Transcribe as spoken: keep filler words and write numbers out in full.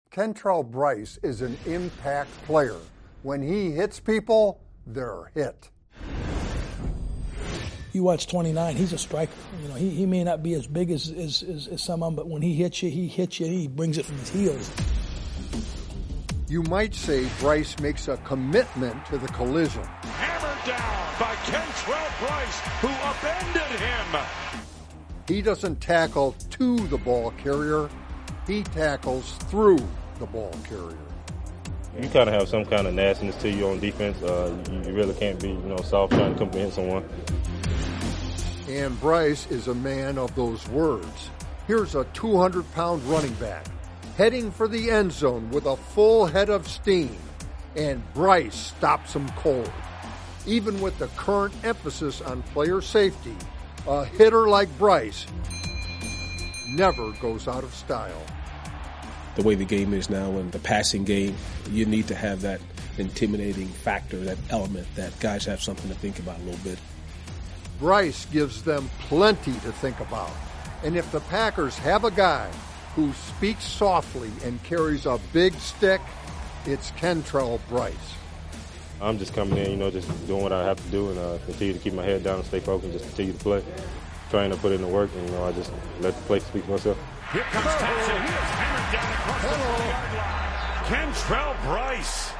Kentrell Brice is an impact player. When he hits people, they're hit. You watch twenty-nine, he's a striker. You know, he, he may not be as big as, as, as, as some of them, but when he hits you, he hits you, and he brings it from his heels. You might say Brice makes a commitment to the collision. Hammered down by Kentrell Brice, who upended him. He doesn't tackle to the ball carrier. He tackles through the ball carrier. You kind of have some kind of nastiness to you on defense. Uh, you, you really can't be, you know, soft trying to come in someone. And Brice is a man of those words. Here's a two hundred pound running back heading for the end zone with a full head of steam, and Brice stops him cold. Even with the current emphasis on player safety, a hitter like Brice never goes out of style. The way the game is now and the passing game, you need to have that intimidating factor, that element that guys have something to think about a little bit. Brice gives them plenty to think about. And if the Packers have a guy who speaks softly and carries a big stick, it's Kentrell Brice. I'm just coming in, you know, just doing what I have to do and uh, continue to keep my head down and stay focused, just continue to play. Trying to put in the work, and, you know, I just let the play speak for myself. Here comes Thompson. He is hammered down across the forty-yard line. Kentrell Brice.